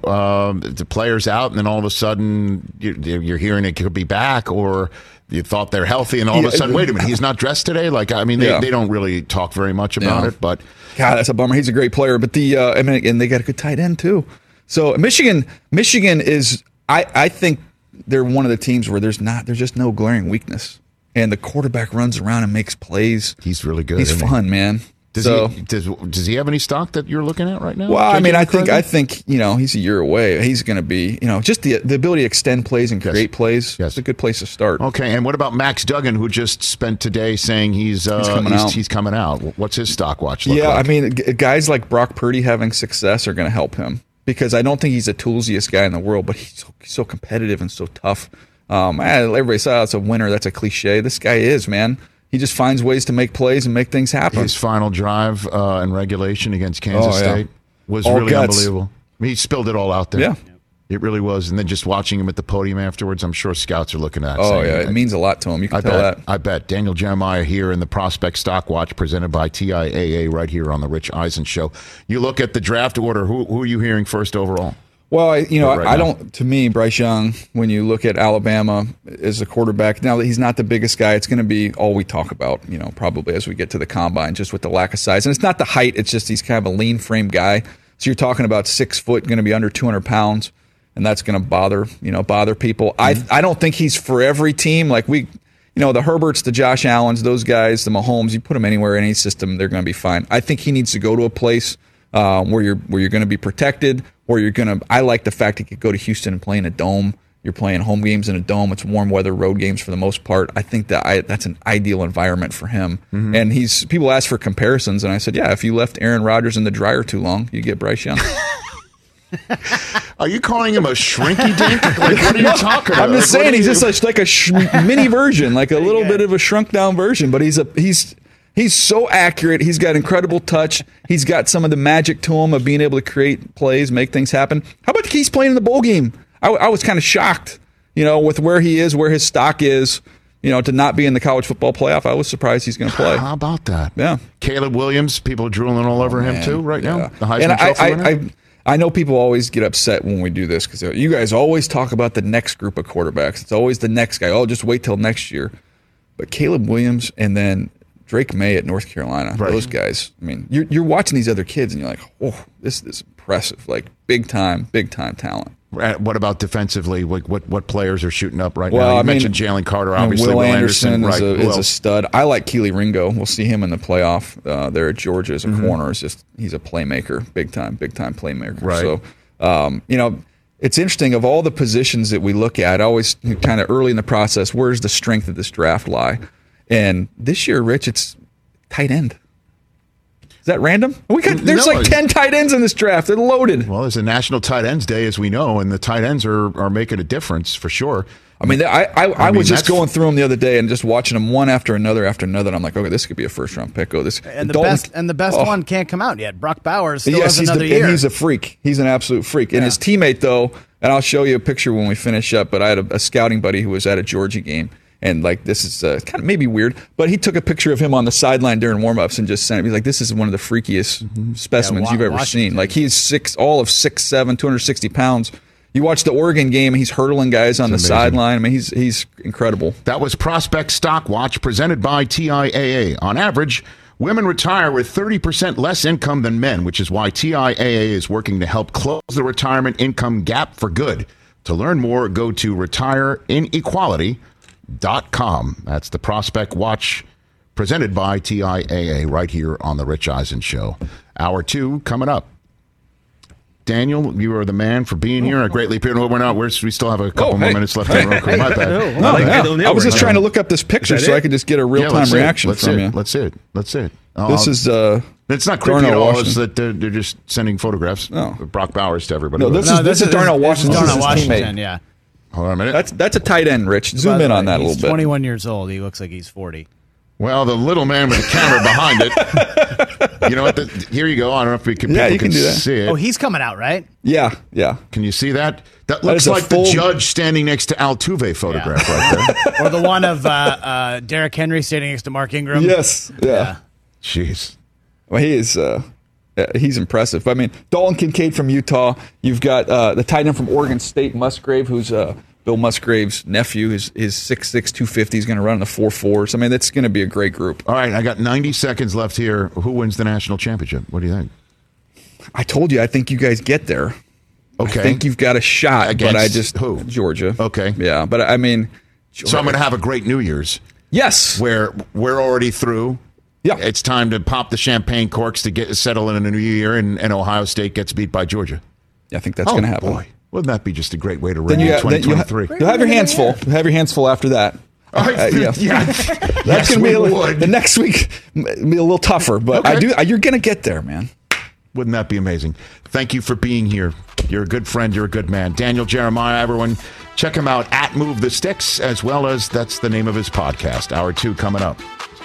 the player's out, and then all of a sudden you're hearing it could be back, or you thought they're healthy, and all of a sudden, wait a minute, he's not dressed today? They don't really talk very much about it, but... God, that's a bummer. He's a great player, but and they got a good tight end too. So Michigan is, I think they're one of the teams where there's just no glaring weakness, and the quarterback runs around and makes plays. He's really good. He's fun, man. Does he have any stock that you're looking at right now? Well, I think he's a year away. He's going to be, just the ability to extend plays and create plays. Yes. It's a good place to start. Okay, and what about Max Duggan, who just spent today saying he's coming out? What's his stock watch look like? Guys like Brock Purdy having success are going to help him, because I don't think he's the toolsiest guy in the world, but he's so competitive and so tough. Everybody says it's a winner. That's a cliche. This guy is, man. He just finds ways to make plays and make things happen. His final drive in regulation against Kansas State was really unbelievable. He spilled it all out there. Yeah. It really was. And then just watching him at the podium afterwards, I'm sure scouts are looking at it. It means a lot to him. You can tell that. I bet. Daniel Jeremiah here in the Prospect Stock Watch presented by TIAA right here on the Rich Eisen Show. You look at the draft order. Who are you hearing first overall? Well, to me, Bryce Young, when you look at Alabama as a quarterback, now that he's not the biggest guy, it's going to be all we talk about, probably as we get to the combine, just with the lack of size. And it's not the height, it's just he's kind of a lean frame guy. So you're talking about 6 foot, going to be under 200 pounds, and that's going to bother people. Mm-hmm. I don't think he's for every team. Like the Herberts, the Josh Allens, those guys, the Mahomes, you put them anywhere, any system, they're going to be fine. I think he needs to go to a place where you're going to be protected, or I like the fact he could go to Houston and play in a dome. You're playing home games in a dome. It's warm weather road games for the most part. I think that's an ideal environment for him. Mm-hmm. And people ask for comparisons, and I said, yeah, if you left Aaron Rodgers in the dryer too long, you get Bryce Young. Are you calling him a shrinky dink? What are you talking about? I'm just saying he's just like a mini version, like a little bit of a shrunk down version, but he's so accurate. He's got incredible touch. He's got some of the magic to him of being able to create plays, make things happen. How about he's playing in the bowl game? I was kind of shocked, with where he is, where his stock is, to not be in the college football playoff. I was surprised he's going to play. How about that? Yeah. Caleb Williams, people are drooling all over him too right now. The Heisman Trophy winner. I know people always get upset when we do this because you guys always talk about the next group of quarterbacks. It's always the next guy. Oh, just wait till next year. But Caleb Williams and then Drake May at North Carolina, those guys. I mean, you're watching these other kids and you're like, oh, this is impressive. Like big time talent. What about defensively? What players are shooting up right now? You mentioned Jalen Carter, obviously. Will Anderson is a stud. I like Keely Ringo. We'll see him in the playoff there at Georgia as a corner. He's a playmaker, big time playmaker. Right. So, it's interesting. Of all the positions that we look at, always kind of early in the process, where's the strength of this draft lie? And this year, Rich, it's tight end. Is that random? There's 10 tight ends in this draft. They're loaded. Well, there's a National Tight Ends Day, as we know, and the tight ends are making a difference for sure. I mean, I was just going through them the other day and just watching them one after another. And I'm like, okay, this could be a first-round pick. And the best one can't come out yet. Brock Bowers still has another year. And he's a freak. He's an absolute freak. And his teammate, though, and I'll show you a picture when we finish up, but I had a scouting buddy who was at a Georgia game. And this is kind of maybe weird, but he took a picture of him on the sideline during warmups and just sent it. He's like, "This is one of the freakiest specimens you've ever seen." Like he's all of 6'7", 260 pounds. You watch the Oregon game; he's hurdling guys on the sideline. I mean, he's incredible. That was Prospect Stock Watch presented by TIAA. On average, women retire with 30% less income than men, which is why TIAA is working to help close the retirement income gap for good. To learn more, go to retireinequality.com. That's the Prospect Watch presented by TIAA right here on the Rich Eisen Show. Hour 2 coming up. Daniel, you are the man for being here. I greatly appreciate. We still have a couple more minutes left. My bad. I was just trying to look up this picture so I could just get a real-time reaction from you. Let's see it. This is it's not creepy at all. It's that they're just sending photographs of Brock Bowers to everybody. No, this is Darnell Washington. Darnell Washington, yeah. Hold on a minute. That's a tight end, Rich. Zoom in on that a little bit. He's 21 years old. He looks like he's 40. Well, the little man with the camera behind it. You know what? Here you go. I don't know if we can. Yeah, you can do that. See it. Oh, he's coming out, right? Yeah. Can you see that? That looks like the judge standing next to Altuve photograph right there. Or the one of Derrick Henry standing next to Mark Ingram. Yes. Yeah. Jeez. Well, he is. He's impressive. I mean, Dalton Kincaid from Utah. You've got the tight end from Oregon State, Musgrave, who's Bill Musgrave's nephew. His 6'6", 250 is going to run in the 4.4s. I mean, that's going to be a great group. All right, I got 90 seconds left here. Who wins the national championship? What do you think? I told you, I think you guys get there. Okay. I think you've got a shot. Against but I just who? Georgia. Okay. Yeah, but I mean, Georgia. So I'm going to have a great New Year's. Yes. Where we're already through. Yeah. It's time to pop the champagne corks to get settle in a new year, and Ohio State gets beat by Georgia. Yeah, I think that's going to happen. Boy. Wouldn't that be just a great way to ring in 2023? You'll have your hands full. You'll have your hands full after that. Yeah. That's going to be the next week. Be a little tougher, but you're going to get there, man. Wouldn't that be amazing? Thank you for being here. You're a good friend. You're a good man. Daniel Jeremiah, everyone, check him out at Move the Sticks, as well as that's the name of his podcast. Hour 2 coming up.